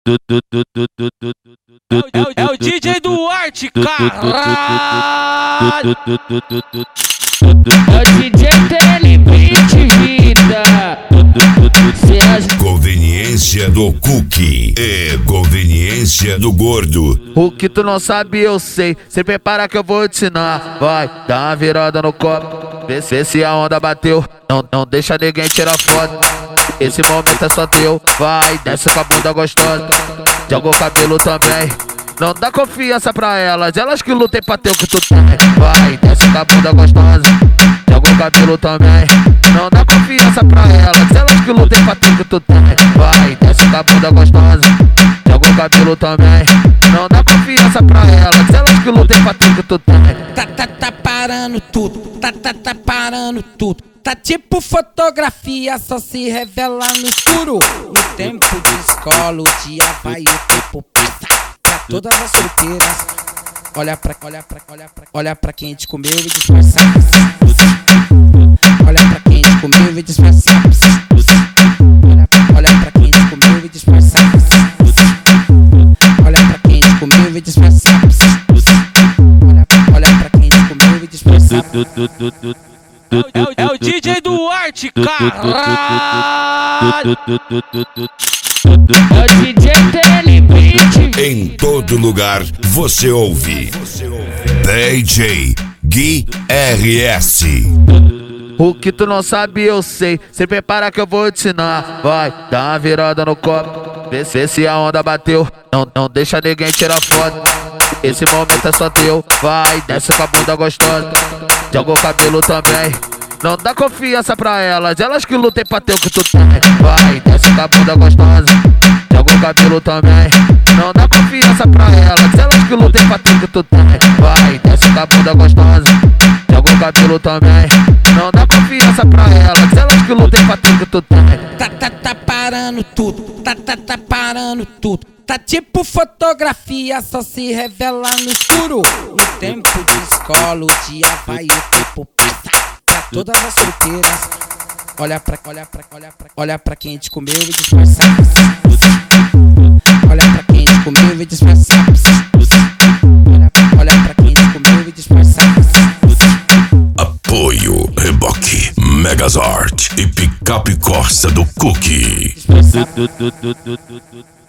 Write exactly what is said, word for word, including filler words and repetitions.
É o, é o D J Duarte, caralho! É o D J Telebit Vida. Conveniência do cookie e conveniência do gordo. O que tu não sabe eu sei, se prepara que eu vou te ensinar. Vai, dá uma virada no copo, vê, vê se a onda bateu. Não, não deixa ninguém tirar foto, esse momento é só teu. Vai, desce com a bunda gostosa, joga o cabelo também. Não dá confiança pra elas, elas que lutem pra ter o que tu tem. Vai, desce com a bunda gostosa, joga o cabelo também. Não dá confiança pra elas, elas que lutem pra ter o que tu tem. Vai, desce com a bunda gostosa, joga o cabelo também. Não dá confiança pra elas, elas que lutem pra ter o que tu tem. Tá, tá, tá parando tudo, tá, tá, tá parando tudo. Tá tipo fotografia, só se revela no escuro. No tempo de escola, o dia vai, o tempo passa. Pra todas as solteiras, olha pra, olha pra, olha pra, olha pra quem te comeu e disfarça. Olha pra quem te comeu e disfarça. Olha, olha pra quem te comeu e disfarça. Olha pra quem te comeu e disfarça. Olha, olha pra quem te comeu e disfarça. É o, é o D J Duarte, caralho! É o D J Telebit. Em todo lugar você ouve D J Gui R S. O que tu não sabe eu sei, se prepara que eu vou te ensinar. Vai, dá uma virada no copo, vê, vê se a onda bateu. Não, não deixa ninguém tirar foto, esse momento é só teu. Vai, desce com a bunda gostosa, joga o cabelo também. Não dá confiança pra elas, elas que lutem pra ter o que tu tem. Vai, desce com a bunda gostosa, joga o cabelo também. Não dá confiança pra elas, elas que lutem pra ter o que tu tem. Vai, desce com a bunda gostosa, joga o cabelo também. Não dá confiança pra elas, elas que lutem pra ter o que tu tem. Tá, tá, tá parando tudo, tá, tá, tá parando tudo. Tá tipo fotografia, só se revela no escuro. No tempo de escola, o dia vai, o tempo passa. Pra todas as solteiras, olha pra, olha pra, olha pra, olha pra quem te comeu e disfarça. Olha pra quem te comeu e disfarça. Olha, olha pra quem te comeu e disfarça. Apoio Reboque, Megazord e Picape Corsa do Cookie. Disfarça.